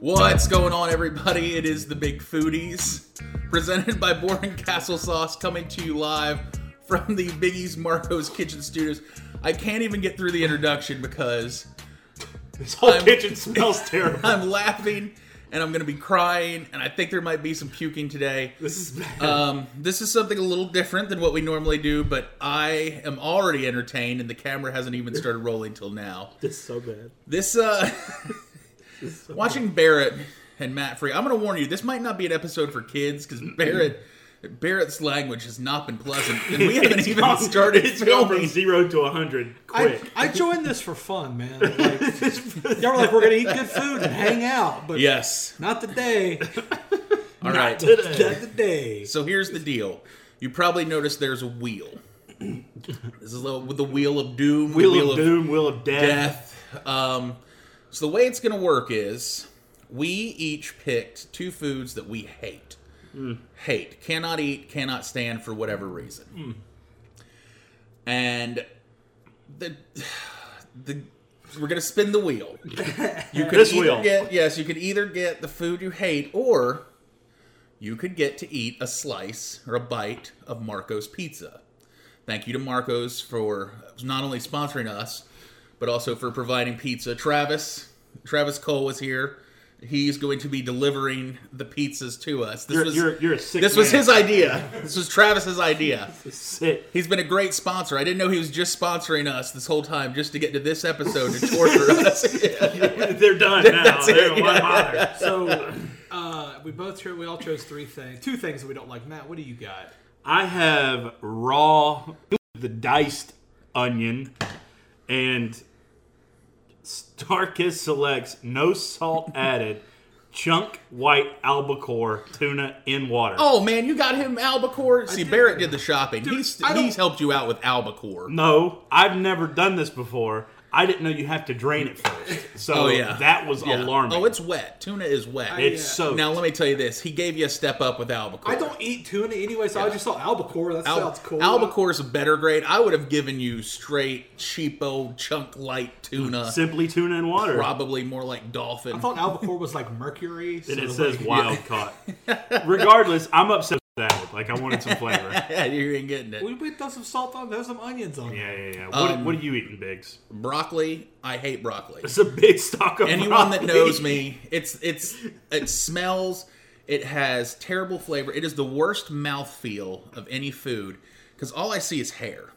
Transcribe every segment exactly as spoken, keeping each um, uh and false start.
What's going on, everybody? It is the Big Foodies, presented by Boring Castle Sauce, coming to you live from the Biggie's Marco's Kitchen Studios. I can't even get through the introduction because this whole I'm, kitchen smells terrible. I'm laughing, and I'm going to be crying, and I think there might be some puking today. This is bad. Um, this is something a little different than what we normally do, but I am already entertained, and the camera hasn't even started rolling till now. This is so bad. This, uh... So watching Barrett and Matt Free, I'm going to warn you, this might not be an episode for kids, because Barrett, Barrett's language has not been pleasant, and we haven't even gone, started it's filming. Gone from zero to a hundred quick. I, I joined this for fun, man. Like, y'all were like, we're going to eat good food and hang out, but Yes. not today. All right. Not today. So here's the deal. You probably noticed there's a wheel. This is a little, with the wheel of doom. Wheel, wheel of doom, wheel of death. death. Um... So the way it's going to work is we each picked two foods that we hate. Mm. Hate. Cannot eat, cannot stand for whatever reason. Mm. And the the we're going to spin the wheel. You could This either wheel. Get, yes, you could either get the food you hate, or you could get to eat a slice or a bite of Marco's Pizza. Thank you to Marco's for not only sponsoring us, but also for providing pizza. Travis, Travis Cole was here. He's going to be delivering the pizzas to us. This You're, was you're, you're a sick this man. was his idea. This was Travis's idea. This is sick. He's been a great sponsor. I didn't know he was just sponsoring us this whole time just to get to this episode to torture us. They're done now. That's it, They're yeah. one bother. So, uh, we both chose, we all chose three things. Two things that we don't like. Matt, what do you got? I have raw, the diced onion, and Starkist selects no salt added chunk white albacore tuna in water. Oh man, you got him albacore. See, did. Barrett did the shopping. Dude, he's I don't- he's helped you out with albacore. No, I've never done this before. I didn't know you have to drain it first. So Oh yeah, that was Yeah. alarming. Oh, it's wet. Tuna is wet. I- It's Yeah. soaked. Now let me tell you this: he gave you a step up with albacore. I don't eat tuna anyway, so I just saw albacore. That Al- sounds cool. Albacore is a better grade. I would have given you straight cheapo chunk light tuna, Simply tuna in water. probably more like dolphin. I thought albacore was like mercury. So And it like, says wild caught. Regardless, I'm upset with that. Like, I wanted some flavor. Yeah, you ain't getting it. We we throw some salt on. There's some onions on. Yeah, it. yeah, yeah. What, Um, what are you eating, Biggs? Broccoli, I hate broccoli. It's a big stock of Anyone that broccoli. knows me, it's it's it smells. It has terrible flavor. It is the worst mouthfeel of any food because all I see is hair.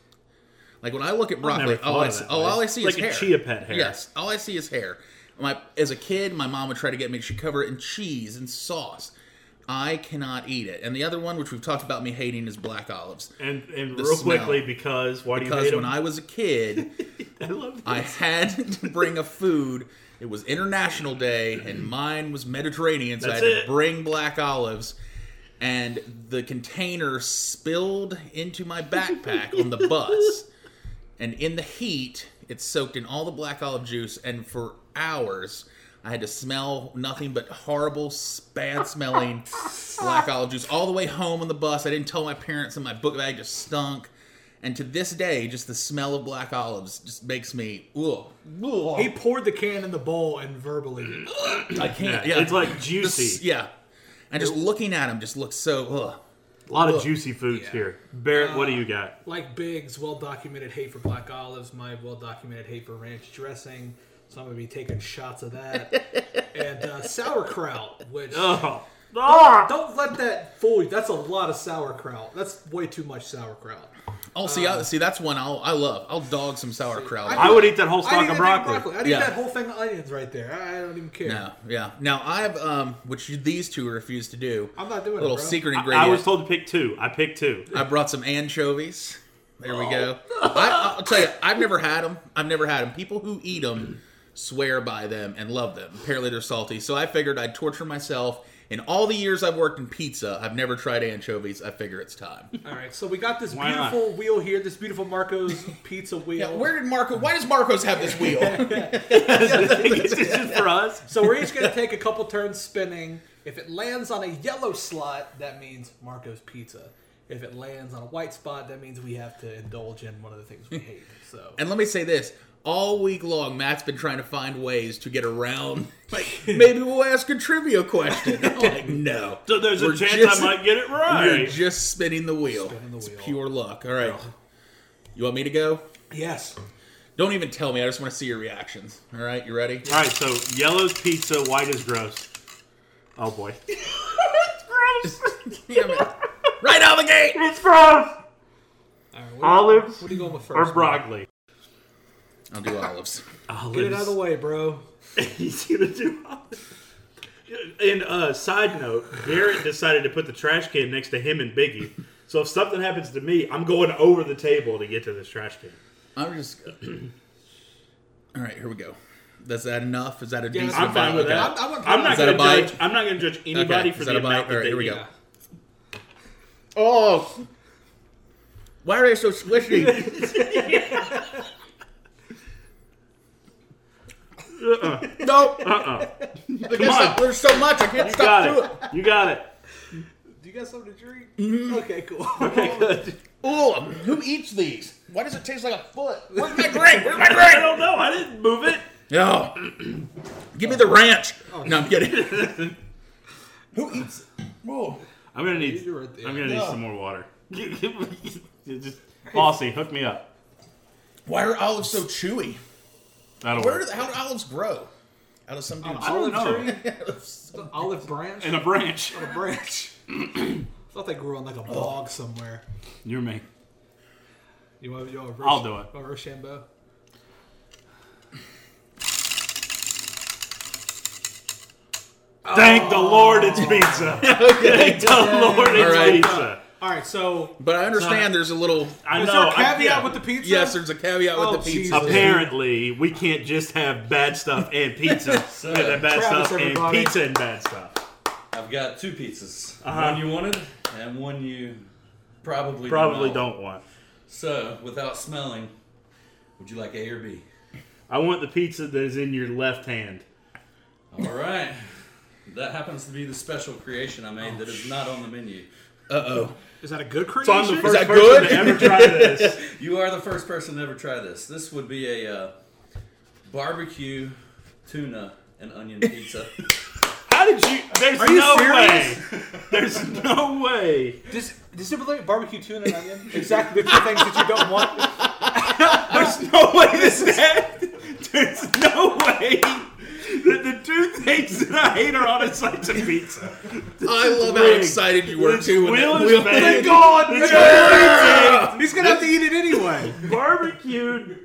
Like when I look at broccoli, never all thought I of see, that oh, way. all I see Like is a hair. chia pet hair. Yes, all I see is hair. My as a kid, my mom would try to get me. She'd cover it in cheese and sauce. I cannot eat it. And the other one, which we've talked about me hating, is black olives. And, and The real smell. quickly, because why do you Because hate when them? I was a kid, I love this. I had to bring a food. It was International Day, and mine was Mediterranean, so That's I had it. to bring black olives. And the container spilled into my backpack on the bus. And in the heat, it soaked in all the black olive juice, and for hours, I had to smell nothing but horrible, bad-smelling black olive juice all the way home on the bus. I didn't tell my parents, and my book bag just stunk. And to this day, just the smell of black olives just makes me, ugh. ugh. He poured the can in the bowl and verbally. I can't. Yeah, Yeah, it's like This- juicy. yeah. And just looking at them just looks so, ugh. A lot of Ugh. juicy foods Yeah. here. Barrett, what do you got? Like Biggs, well-documented hate for black olives. My well-documented hate for ranch dressing. So I'm going to be taking shots of that. And uh, sauerkraut, which... Oh. Ah! Don't let that fool you. That's a lot of sauerkraut. That's way too much sauerkraut. Oh, see, I, see, that's one I'll, I love. I'll dog some sauerkraut. I would eat that whole I'd stalk eat of that broccoli. broccoli. I'd eat Yeah. that whole thing of onions right there. I, I don't even care. No, yeah. Now I've um, which you, these two refuse to do. I'm not doing a little it, bro. secret I, ingredient. I was told to pick two. I picked two. I brought some anchovies. There we go. Oh. I, I'll tell you, I've never had them. I've never had them. People who eat them swear by them and love them. Apparently they're salty. So I figured I'd torture myself. In all the years I've worked in pizza, I've never tried anchovies. I figure it's time. All right, so we got this Why not? beautiful wheel here, this beautiful Marco's pizza wheel. Yeah, where did Marco? Why does Marcos have this wheel? It's just for us. So we're each going to take a couple turns spinning. If it lands on a yellow slot, that means Marco's Pizza. If it lands on a white spot, that means we have to indulge in one of the things we hate. So, And let me say this. All week long, Matt's been trying to find ways to get around. Like, maybe we'll ask a trivia question. I'm like, no. So there's We're a chance just- I might get it You're right. just spinning the wheel. Spinning the It's wheel. pure luck. All right. You want me to go? yes. Don't even tell me. I just want to see your reactions. All right, you ready? All right, so yellow's pizza, white is gross. Oh boy. It's gross. Damn it. Right out the gate. It's gross. All right, what, Olives What are you going with first? or man? broccoli? I'll do olives. Olives. Get it out of the way, bro. He's gonna do olives. And uh, side note, Garrett decided to put the trash can next to him and Biggie. So if something happens to me, I'm going over the table to get to this trash can. I'm just. All right, here we go. Is that enough? Is that a Yeah, decent? I'm fine bite? with Okay. that. I- I want- I'm not Is that going a to bite? judge. I'm not going to judge anybody Okay, for is the that a bite? amount that All right, they here we eat. go. Yeah. Oh, why are they so squishy? Uh-uh. Nope. Uh-uh. Come on. There's so much I can't You stop got through it. it. You got it. Do you got something to drink? Mm-hmm. Okay, cool. Okay, good. Oh, who eats these? Why does it taste like a foot? Where's my drink? Where's my I drink? don't know. I didn't move it. No. Give me the ranch. No, I'm kidding. Who eats? Whoa. I'm gonna need. You're right there. I'm gonna need No. some more water. Just Aussie, hook me up. Why are olives so chewy? That'll Where work. do, how do olives grow? Out of some dude's I don't Olive know. tree? Olive branch? In a branch. On a branch. I thought they grew on like a bog somewhere. You're me. You want, you want reverse, I'll do it. Want Rochambeau? Thank the Lord it's pizza. Thank the Lord it's All right. pizza. All right, so But I understand there's a little. I is know. there a I- caveat yeah. with the pizza? Yes, there's a caveat Oh, with the pizza. Jesus. Apparently, we can't just have bad stuff and pizza. So, and bad Travis, stuff everybody. and pizza and bad stuff. I've got two pizzas. Uh-huh. One you wanted, and one you probably Probably do not. don't want. So, without smelling, would you like A or B? I want the pizza that is in your left hand. All right. That happens to be the special creation I made that is not on the menu. Uh oh. is that a good So creation? I'm the first that person good? to ever try this. You are the first person to ever try this. This would be a uh, barbecue, tuna, and onion pizza. How did you? There's Are you no serious? way. There's no way. Does, does it relate barbecue tuna and onion? Exactly the two things that you don't want. There's no way this is. There's no way that the two things that I hate are on a slice of pizza. I love how rigged. excited you were This too. when wheel that is wheel- fake. Thank God! It's Yeah! He's gonna have to eat it anyway. barbecued.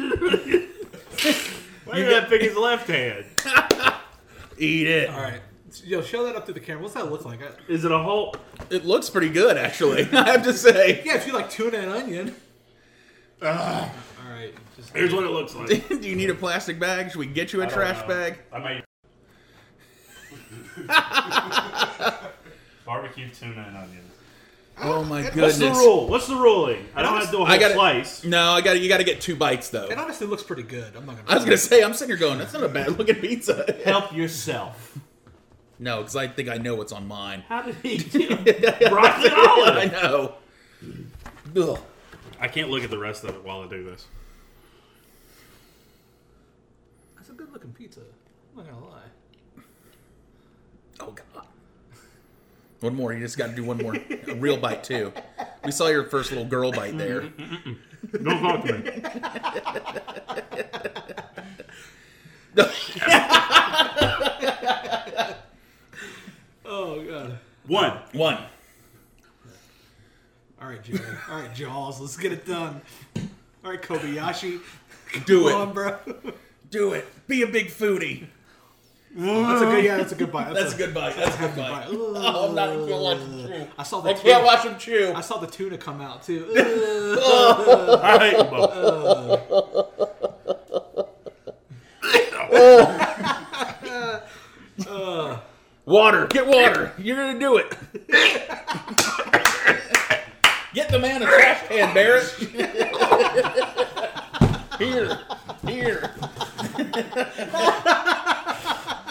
Why did that pick his left hand? Eat it. All right, yo, show that up to the camera. What's that look like? I, Is it a whole? It looks pretty good, actually. I have to say. yeah, if you like tuna and onion. All right, just Here's what it looks like. Do you need a plastic bag? Should we get you a trash bag? I might. Barbecue tuna and onions. Oh my What's goodness. the rule? What's the ruling? I don't have to do a whole I gotta- slice. No, I got you. Got to get two bites though. it honestly looks pretty good. I'm not gonna. I was gonna say, I'm sitting here going, that's not a bad looking pizza. Help yourself. No, because I think I know what's on mine. How did he get broccoli olive? I know. Ugh. I can't look at the rest of it while I do this. That's a good looking pizza. I'm not gonna lie. Oh god. One more. You just got to do one more. A real bite too. We saw your first little girl bite there. Don't talk to me. Oh god. One. One. All right, Joey. All right, Jaws. Let's get it done. All right, Kobayashi. Do Come on, it. bro. Do it. Be a big foodie. That's a good. Yeah, that's a good bite. That's a good bite. That's a good bite. Oh, I'm not even gonna watch him chew. I saw the I tuna, can't watch him chew. I saw the tuna come out too. I hate them both. Water. Get water. You're gonna do it. Get the man a trash can, Barrett. Here. Here.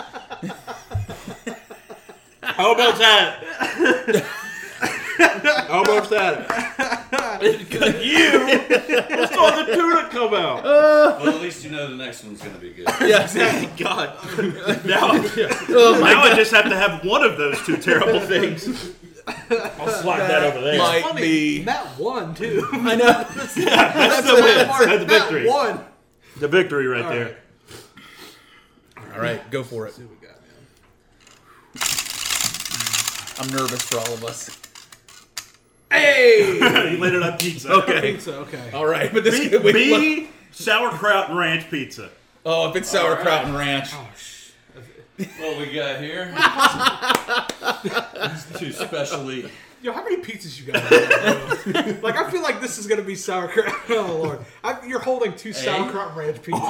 How about that? Almost at it. You! I saw the tuna come out. Well, at least you know the next one's going to be good. Yeah. Thank God. Now, Oh my now I God. just have to have one of those two terrible things. I'll slide that over there. Might Funny, be. Matt won too. I know. That's the win. That's the victory. Matt won. The victory right All there. right. All right, go for it. See what we got, man. I'm nervous for all of us. Hey! You laid it on pizza. Okay. Pizza, okay. All right, but this B, could be. B sauerkraut and ranch pizza. Oh, if it's sauerkraut right. and ranch. Oh, sh- What we got here? These two specially. Yo, how many pizzas you got? Bro? Like, I feel like this is gonna be sauerkraut. Oh Lord, I, you're holding two sauerkraut and ranch pizzas.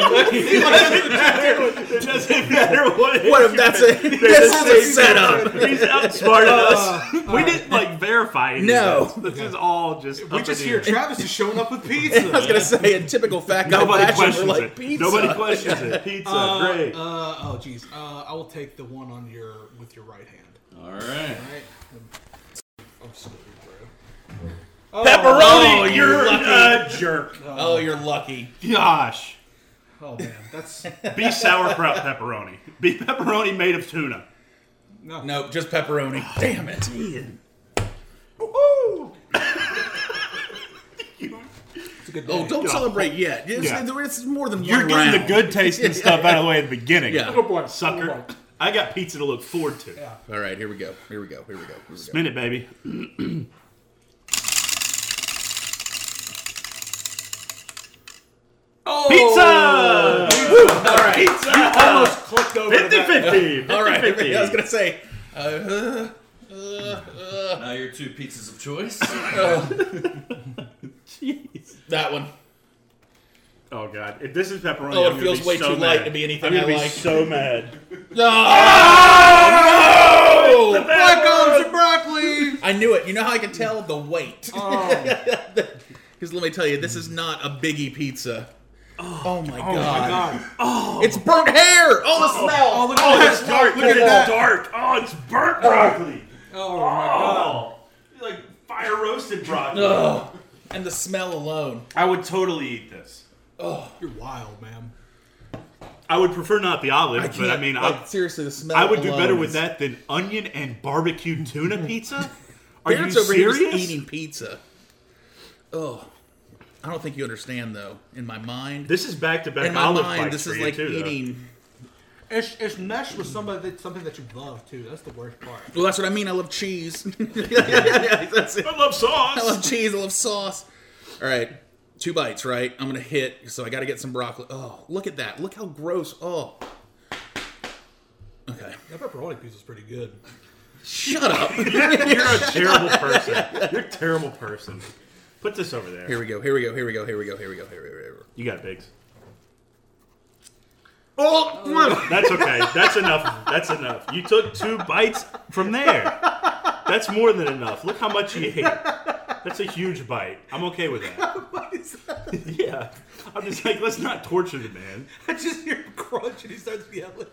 It doesn't matter what it is. What if that's a this is a setup? He's outsmarted us. We didn't like verify anything. No. This is all just. We up just in hear the air. Travis is showing up with pizza. I was gonna say in typical fat guy Nobody fashion, questions we're like it. pizza. Nobody questions it. Pizza, Uh, great. Uh, oh jeez. Uh, I will take the one on your with your right hand. All right. All right. I'm sorry, bro. Pepperoni, Oh, you you're lucky. a jerk. Oh, you're lucky. Gosh. Oh man, that's Be sauerkraut pepperoni. Be pepperoni made of tuna. no. No, just pepperoni. Damn it. It's a good Oh, day. don't Yeah. celebrate yet. It's, Yeah. it's more than You're one getting round. the good tasting stuff out of the way at the beginning. Yeah. Good boy, Sucker. good boy. I got pizza to look forward to. Yeah. All right, here we go. Here we go. Here we go. Here we go. Spin it, baby. Oh, Pizza! All right. Pizza! almost clicked over. to that. fifty fifty. All right. fifty. I was gonna say. Uh, uh, uh, uh, Now your two pizzas of choice. Jeez. that one. Oh god, if this is pepperoni, Oh, it I'm gonna feels be way so too light mad. to be anything I'm gonna I be like. so mad. Oh, no! Black olives and broccoli. I knew it. You know how I can tell? The weight. Oh, Because let me tell you, this is not a biggie pizza. Oh, my oh god. my god. Oh, It's burnt hair! Oh, the smell! Oh, look oh, at it's that. dark. Look Look at at that. dark. Oh, it's burnt broccoli. Oh my god. Oh, it's like fire roasted broccoli. Oh, and the smell alone. I would totally eat this. Oh, You're wild, man. I would prefer not the olive, I but can't. I mean, like, I, seriously, the smell. I would do alone better with is- that than onion and barbecue tuna pizza. Are Parents you over here serious? just eating pizza. Oh, I don't think you understand though. In my mind, This is back to back in my olive mind, bites this for is you like too, though. eating. It's, it's meshed with somebody that, something that you love too. That's the worst part. Well, that's what I mean. I love cheese. yeah, yeah, yeah, that's it. I love sauce. I love cheese. I love sauce. All right, two bites. Right, I'm gonna hit. So I got to get some broccoli. Oh, look at that! Look how gross. Oh. Okay. That pepperoni pizza's pretty good. Shut up. You're a terrible person. You're a terrible person. Put this over there. Here we go. Here we go. Here we go. Here we go. Here we go. Here we go. Here we go. You got it, Biggs. Oh, That's okay. That's enough. That's enough. You took two bites from there. That's more than enough. Look how much you ate. That's a huge bite. I'm okay with that. Yeah. I'm just like, let's not torture the man. I just hear him crunch and he starts yelling.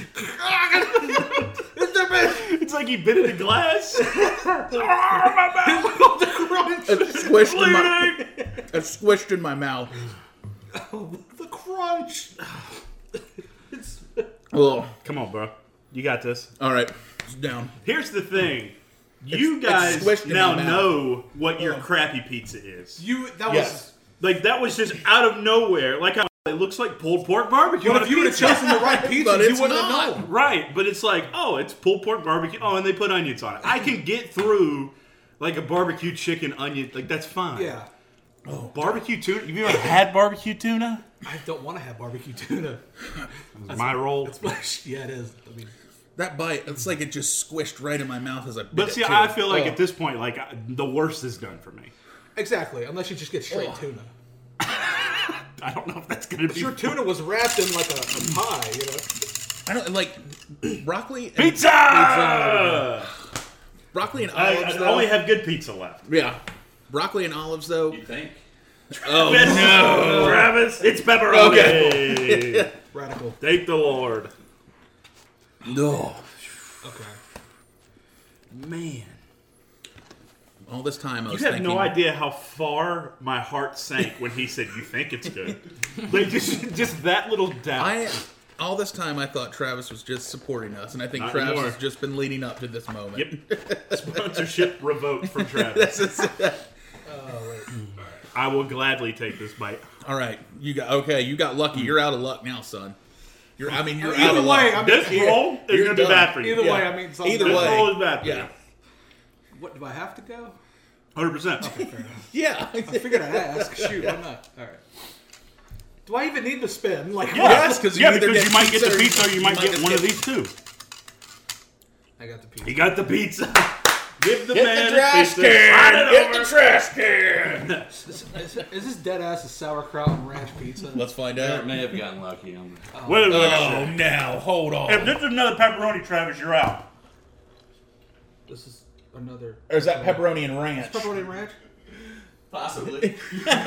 It's the best. It's like he bit in a glass. Oh, my mouth. The crunch. it's squished in my. It's squished in my mouth. The crunch. It's, Oh, Come on, bro. You got this. all right. It's down. Here's the thing. You it's guys squished in now my mouth. know what your crappy pizza is. you. That Yes. was. Like, that was just out of nowhere. Like, how it looks like pulled pork barbecue. But on if a you would have pizza. chosen the right pizza, But you it's wouldn't have not. known. Right, but it's like, oh, it's pulled pork barbecue. Oh, and they put onions on it. I can get through like a barbecue chicken onion. Like, that's fine. Yeah. Oh, barbecue tuna? Have you ever had barbecue tuna? I don't want to have barbecue tuna. That's my role. Yeah, it is. I mean, That bite, it's like it just squished right in my mouth as I bit But it, see, too. I feel like Oh. at this point, like I- the worst is done for me. exactly. Unless you just get straight Oh. tuna. I don't know if that's gonna be Sure, tuna was wrapped in like a, a pie, you know. I don't like broccoli. And, pizza. Pizza. Broccoli and I, olives, I though. only have good pizza left. Yeah, broccoli and olives, though. You think? Oh Yes. no! Travis, it's pepperoni. Radical. Thank the Lord. No. Okay. Man. all this time I was You have thinking, no idea how far my heart sank when he said, "You think it's good?" Like just, just that little doubt. I all this time I thought Travis was just supporting us, and I think Not Travis anymore. has just been leading up to this moment. Yep. Sponsorship revoked from Travis. This is- Oh, wait. I will gladly take this bite. all right, you got okay. You got lucky. You're out of luck now, son. You're. I mean, you're Either out of way, luck. I'm This here. roll is You're going to be done. bad for you. Either Yeah. way, I mean, something- Either This way. roll is bad for Yeah. you. What, do I have to go? one hundred percent. Yeah. I figured I'd ask. Shoot, why not? All right. Do I even need to spin? Like, Yeah, what? Yes, 'cause you yeah, either because get you might get the pizza or pizza or you, you might might get just one of get- these two. I got the pizza. He got the pizza. Give the Get man the trash a pizza. Slide can. it Get over. the trash can. Is, is, is this dead ass a sauerkraut and ranch pizza? Let's find Eric out. may have gotten lucky on that. Wait a minute. Oh, now hold If on. this is another pepperoni, Travis, you're out. This is another. Or is that pepperoni and ranch? Pepperoni and ranch? Possibly.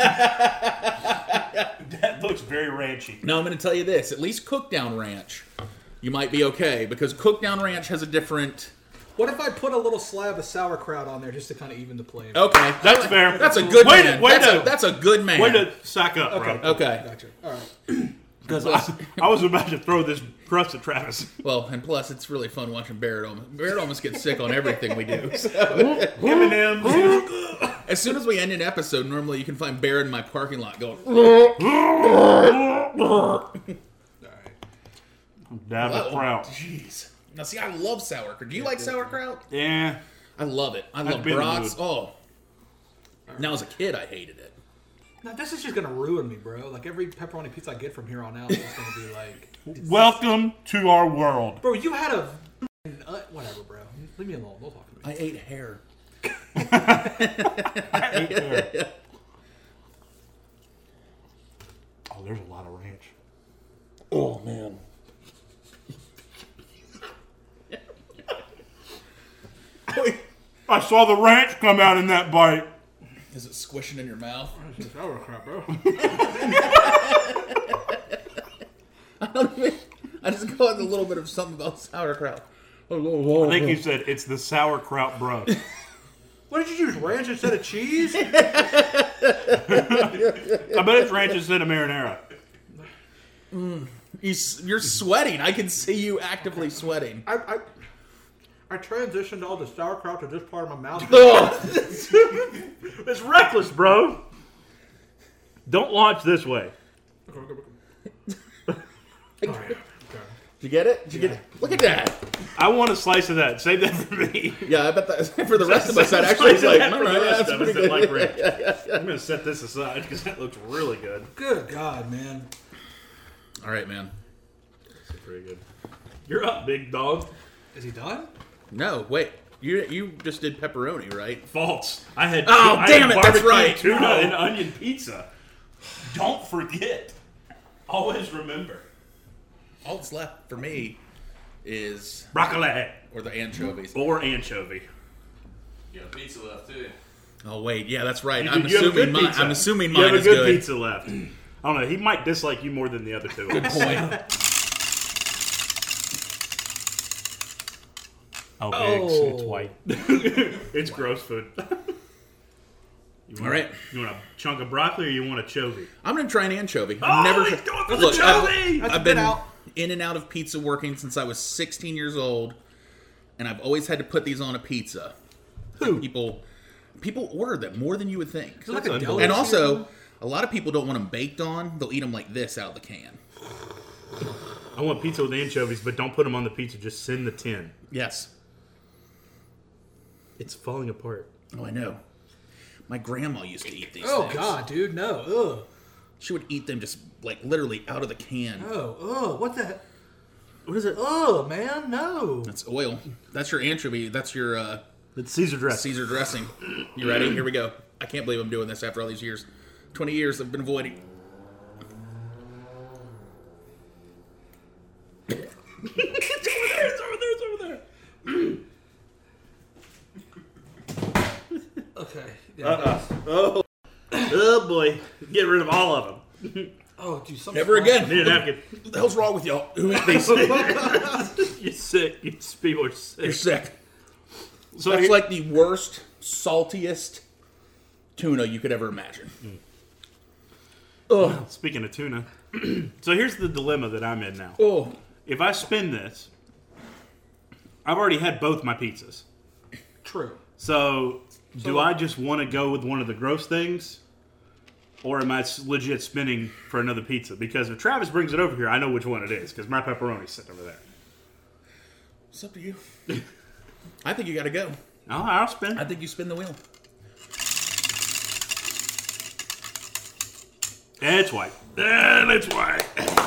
That looks very ranchy. No, I'm going to tell you this. At least Cookdown Ranch, you might be okay because Cookdown Ranch has a different. What if I put a little slab of sauerkraut on there just to kind of even the play? Okay, That's fair. that's a good Way to- man. way that's, to- a, that's a good man. Way to sack up, Okay. bro. Okay. Gotcha. All right. Because I, I was about to throw this crust at Travis. Well, and plus, it's really fun watching Barrett almost. Barrett almost gets sick on everything we do. So, M and M's. as soon as we end an episode, normally you can find Barrett in my parking lot going. All right. Dab Oh, of kraut. jeez. Now, see, I love sauerkraut. Do you like sauerkraut? Yeah. I love it. I love been in the brats. mood. Oh. Now, as a kid, I hated it. Now this is just gonna ruin me, bro. Like every pepperoni pizza I get from here on out is just gonna be like, Welcome to our world. bro, you had a uh, whatever, bro. Leave me alone. Don't talk to me. I ate hair. Oh, there's a lot of ranch. Oh, man. I saw the ranch come out in that bite. Is it squishing in your mouth? Sauerkraut, bro. I don't even. I just got a little bit of something about sauerkraut. I think you said it's the sauerkraut, bro. What did you use? Ranch instead of cheese? I bet it's ranch instead of marinara. You, s- you're sweating. I can see you actively sweating. I, I I transitioned all the sauerkraut to this part of my mouth. It's reckless, bro. Don't launch this way. All right. Did you get it? Did you get it? Look at that. I want a slice of that. Save that for me. Yeah, I bet that for the rest of us, that actually is like, Slice of all that right, for the rest that's of us pretty that like good. ranch. I'm going to set this aside because that looks really good. Good God, man. All right, man. That's pretty good. You're up, big dog. Is he done? No, wait. You you just did pepperoni, right? False. I had Oh, I damn had it, that's barbecue right. Tuna No. and onion pizza. Don't forget. Always remember. All that's left for me is Broccoli or the anchovies. or anchovy. You got pizza left too. Oh wait, yeah, that's right. You, I'm you have a assuming good mine. pizza. I'm assuming you mine have a is good, good. pizza left. I don't know. He might dislike you more than the other two. Good point. Oh, Biggs, it's white. It's gross food. You want, All right. You want a chunk of broccoli or you want a chovy? I'm gonna try an anchovy. Oh, I've never. he's going for the Look, I've, anchovy! That's I've a been bit out. in and out of pizza working since I was sixteen years old, and I've always had to put these on a pizza. Who? People, people order them more than you would think. Is it like a unbelievable. deli And or also, something? a lot of people don't want them baked on. They'll eat them like this out of the can. I want pizza with anchovies, but don't put them on the pizza. Just send the tin. Yes. It's falling apart. Oh, I know. My grandma used to eat these Oh things. God, dude, no. Ugh. She would eat them just like literally out of the can. Oh, oh, what the? Heck? What is it? Oh, man, no. That's oil. That's your anchovy. That's your uh, It's Caesar dressing. Caesar dressing. You ready? Here we go. I can't believe I'm doing this after all these years. twenty years I've been avoiding. It's over there. It's over there. It's over there. Okay. Yeah, Uh-uh. Oh. Oh boy. Get rid of all of them. Oh, dude, something. Never again. Need a napkin. What the hell's wrong with y'all? Who eat these? You're sick. You people are sick. You're sick. So That's here- like the worst saltiest tuna you could ever imagine. Mm. Oh, Speaking of tuna, so here's the dilemma that I'm in now. oh, If I spin this, I've already had both my pizzas. True. So, do So- I just want to go with one of the gross things? Or am I s- legit spinning for another pizza? Because if Travis brings it over here, I know which one it is. Because my pepperoni's sitting over there. it's up to you. I think you got to go. Oh, I'll spin. I think you spin the wheel. It's white. And it's white.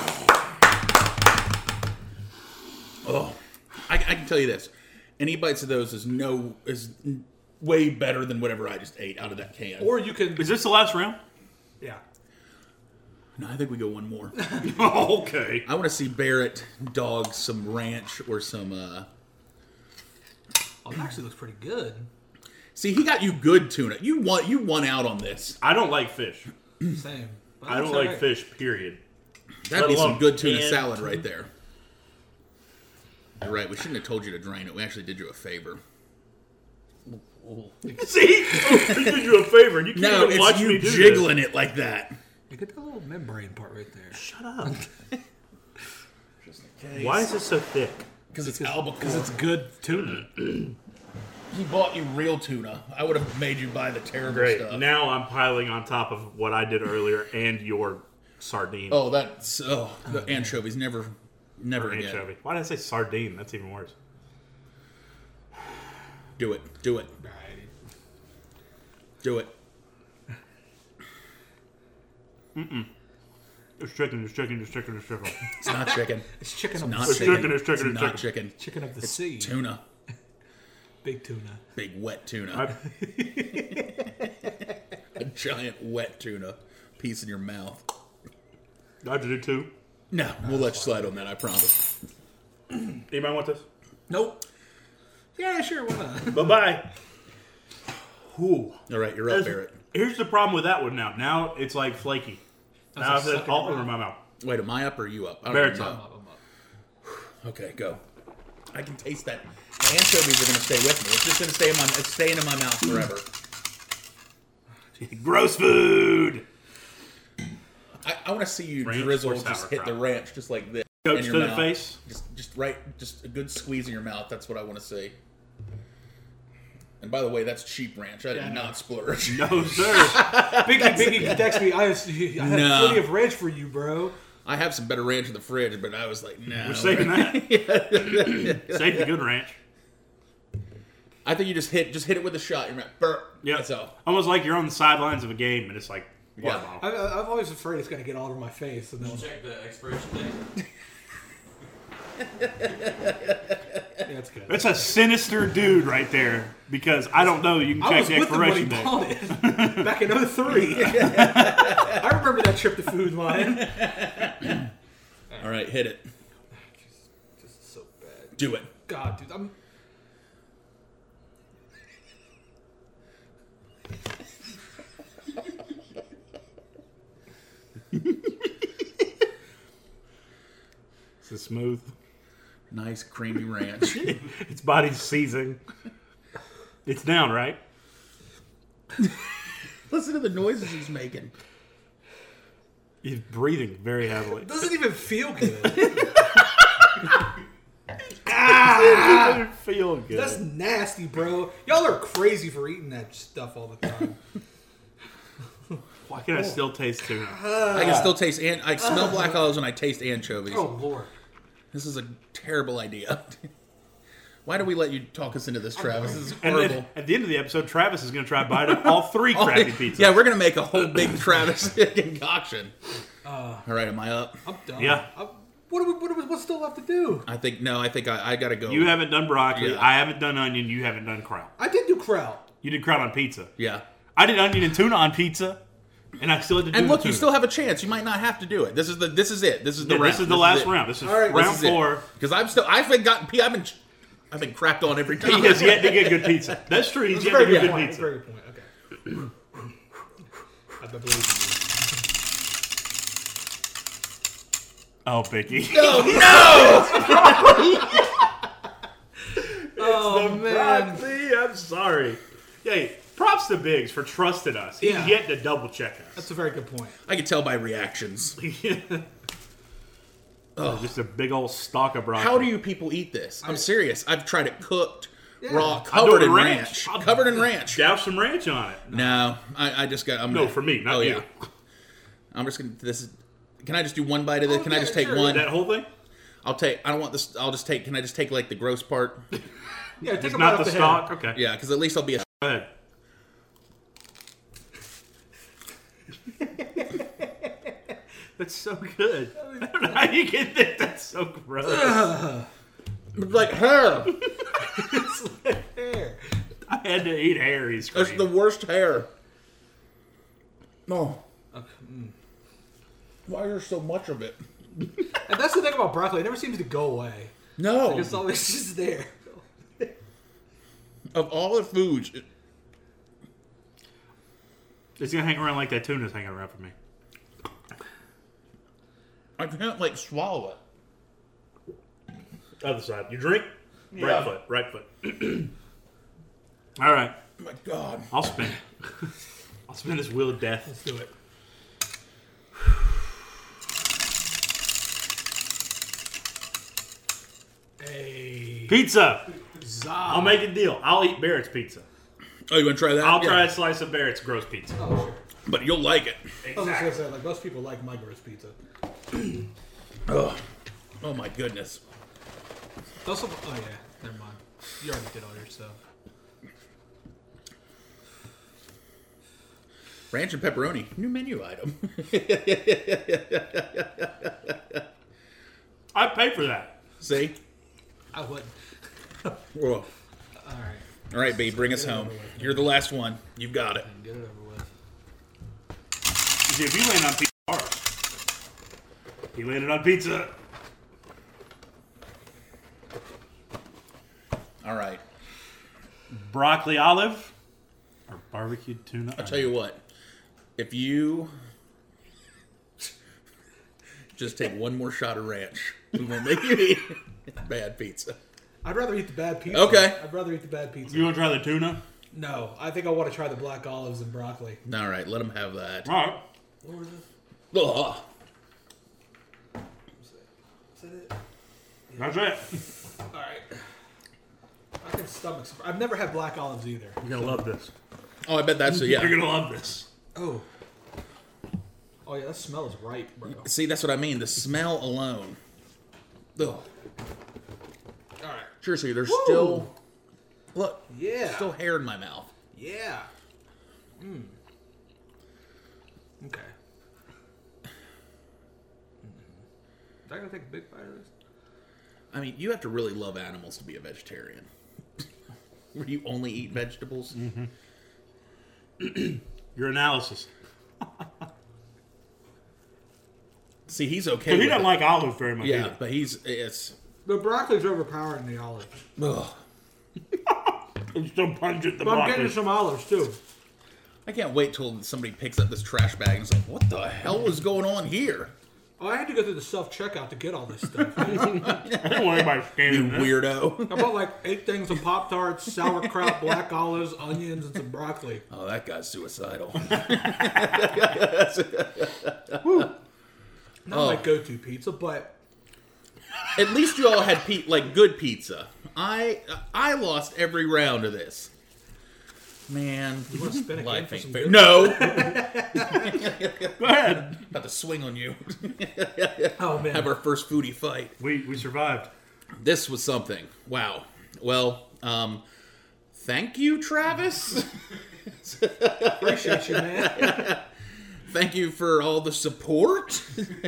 Oh, I, I can tell you this: any bites of those is no is way better than whatever I just ate out of that can. Or you can. Is this the last round? Yeah. No, I think we go one more. Okay. I want to see Barrett dog some ranch or some. uh Oh, it actually looks pretty good. See, he got you good tuna. You won. You won out on this. I don't like fish. Same. But I don't that's like alright. fish, period. That'd Let be some alone good tuna canned salad tuna. right there. You're right. We shouldn't have told you to drain it. We actually did you a favor. See? I did you a favor, and you can't No, even watch it's me you do jiggling it like that. You get the little membrane part right there. this. Shut up. Why is it so thick? Because it's Because albacore. it's good tuna. He bought you real tuna. I would have made you buy the terrible Great. stuff. Now I'm piling on top of what I did earlier and your sardine. Oh, that's oh the anchovies. Never, never or again. anchovy. Why did I say sardine? That's even worse. Do it. Do it. Right. Do it. It's chicken, it's chicken, it's chicken, it's chicken. It's not chicken. It's chicken of Not the It's sea. chicken. chicken, it's chicken, It's it's not chicken. Chicken of the sea. Tuna. Big tuna. Big wet tuna. I- A giant wet tuna piece in your mouth. I did it too. No, we'll let you slide on that. I promise. Anybody want this? Nope. Yeah, sure. Why not? Bye-bye. Ooh. All right, you're up, Barrett. Here's the problem with that one now. Now it's like flaky. Now That's it's a suck in all your over mouth. my mouth. Wait, am I up or are you up? I don't Barrett's know. up. I'm up, I'm up. Okay, go. I can taste that. The anchovies are going to stay with me. It's just going to stay in my. It's staying in my mouth forever. Gross food. I, I want to see you Ranch drizzle, or just hit the sauerkraut? ranch, just like this. Coach in to your the mouth. face. Just, just right, just a good squeeze in your mouth. That's what I want to see. And by the way, that's cheap ranch. I did Yeah, I not know. splurge. No, sir. Biggie, Biggie text me. I, have, I have No. plenty of ranch for you, bro. I have some better ranch in the fridge, but I was like, no. We're saving that. Save the good ranch. I think you just hit, just hit it with a shot. You're like, burp. Yeah. That's all. Almost like you're on the sidelines of a game and it's like water Yeah. bottle. I, I'm always afraid it's going to get all over my face. And then, Check the expiration date. yeah, it's good. That's a sinister dude right there because I don't know. You can I check was the with him when he expiration date. bought it back in oh three. I remember that trip to Food Line. All right, hit it. This is so bad. Do it. God, dude, I'm. This is smooth. Nice creamy ranch. Its body's seizing. It's down, right? Listen to the noises he's making. He's breathing very heavily. It doesn't even feel good. It doesn't feel good. That's nasty, bro. Y'all are crazy for eating that stuff all the time. Why can I still taste tuna? I can still taste, an- I smell black olives and I taste anchovies. Oh, Lord. This is a terrible idea. Why do we let you talk us into this, Travis? This is And horrible. then at the end of the episode, Travis is going to try to bite up all three Oh, crappy pizzas. yeah, we're gonna make a whole big Travis concoction. All right, am I up? I'm done. Yeah. I'm, what, do we, what, do we, what's still left to do? I think no. I think I, I gotta go. You haven't done broccoli. Yeah. I haven't done onion. You haven't done kraut. I did do kraut. You did kraut on pizza. Yeah. I did onion and tuna on pizza, and I still had to do And the look, you tuna. still have a chance. You might not have to do it. This is the. This is it. This is the Yeah, round. this is the last round. This is All right, round four. Because I'm still. I've been gotten. I've been. I've been crapped on every time. He has yet to get good pizza. That's true. He's That's a yet to very get good good point. That's a pizza. very good point. Okay. I believe in you. Oh, Bicky. Oh, man. Broccoli, I'm sorry. Hey, props to Biggs for trusting us. He's Yeah. yet to double check us. That's a very good point. I can tell by reactions. Oh, just a big old stalk of broccoli. How do you people eat this? I'm serious. I've tried it cooked, Yeah. raw, I'll do covered it in ranch. ranch. I'll- Covered in ranch. Douse some ranch on it? No, I, I just got. I'm No, gonna- for me, not oh, you. Yeah. I'm just gonna. This is. Can I just do one bite of this? Oh, can I yeah, just take sure. one? That whole thing? I'll take. I don't want this. I'll just take. Can I just take like the gross part? Yeah, take It's a not bite the off stalk? head. Okay. Yeah, because at least I'll be a. Go ahead. That's so good. I don't know how you get that. That's so gross. Like hair. It's like hair. I had to eat hair. He's That's the worst hair. No. Okay. mm. Why is there so much of it? And that's the thing about broccoli; it never seems to go away. No. Like it's always just there. Of all the foods, it, It's gonna hang around like that tuna's hanging around for me. I can't like swallow it. Other side. You drink? Yeah. Right foot. Right foot. All right. Oh my God. I'll spin it. I'll spin this wheel of death. Let's do it. Hey, Pizza. Zah. I'll make a deal. I'll eat Barrett's pizza. Oh, you want to try that? I'll Yeah. try a slice of Barrett's gross pizza. Oh, sure. But you'll like it. I was just gonna say, like most people like my roast pizza. Oh, oh my goodness. Also, oh yeah, never mind. You already did all your stuff. Ranch and pepperoni, new menu item. I pay for that. See? I wouldn't. Whoa. All right, All right, babe, bring us Get it home. over with. You're the last one. You've got it. get it over with. See, if you land on pizza, hard. He landed on pizza. All right. Broccoli olive or barbecued tuna. I'll tell you what. If you just take one more shot of ranch, we won't make you eat bad pizza. I'd rather eat the bad pizza. Okay. I'd rather eat the bad pizza. You want to try the tuna? No, I think I want to try the black olives and broccoli. All right, let them have that. All right. What was this? Ugh. Is that it? That's it. All right. I can stomach. some- I've never had black olives either. You're going to love this. Oh, I bet that's a, yeah. You're going to love this. Oh. Oh yeah, that smell is ripe, bro. See, that's what I mean. The smell alone. Ugh. All right. Seriously, there's Woo. still look, Yeah. still hair in my mouth. Yeah. Mm. Okay. Is I gonna take a big bite of this? I mean, you have to really love animals to be a vegetarian. Where you only eat vegetables. Your analysis. See, he's okay. He with doesn't it. like olive very much Yeah, either. but he's it's. The broccoli's overpowering the olives. Ugh. It's so pungent, the But I'm broccoli. getting some olives too. I can't wait till somebody picks up this trash bag and is like, "What the hell is going on here?" Oh, I had to go through the self checkout to get all this stuff. I I don't want anybody You scanning this. weirdo. bought like eight things of Pop Tarts, sauerkraut, black olives, onions, and some broccoli. Oh, that guy's suicidal. Not Oh. my go-to pizza, but At least you all had pe- like good pizza. I I lost every round of this. Man, you want to spin a game life for ain't some fair. good- No, Go ahead. about to swing on you. Oh man, Have our first foodie fight. We, we survived. This was something. Wow. Well, um, thank you, Travis. appreciate you, man. Thank you for all the support.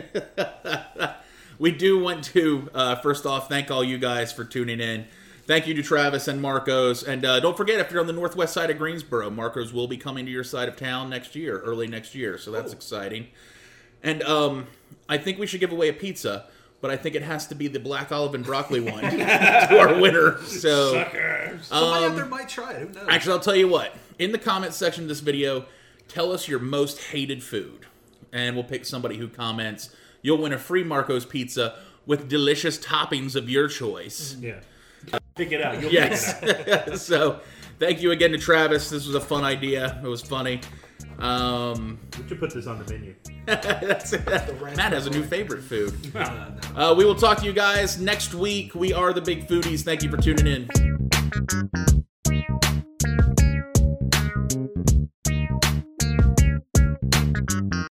We do want to, uh, first off, thank all you guys for tuning in. Thank you to Travis and Marcos. And uh, don't forget, if you're on the northwest side of Greensboro, Marcos will be coming to your side of town next year, early next year. So that's Oh. exciting. And um, I think we should give away a pizza, but I think it has to be the black olive and broccoli one to our winner. So Suckers. Somebody out there might try it. Who knows? actually, I'll tell you what. In the comments section of this video, tell us your most hated food. And we'll pick somebody who comments. You'll win a free Marcos pizza with delicious toppings of your choice. Yeah. Pick it out. You'll Yes. pick it out. So, Thank you again to Travis. This was a fun idea. It was funny. Um, We should put this on the menu. that's it. Matt has a new favorite food. Uh, no. Uh, we will talk to you guys next week. We are the Big Foodies. Thank you for tuning in.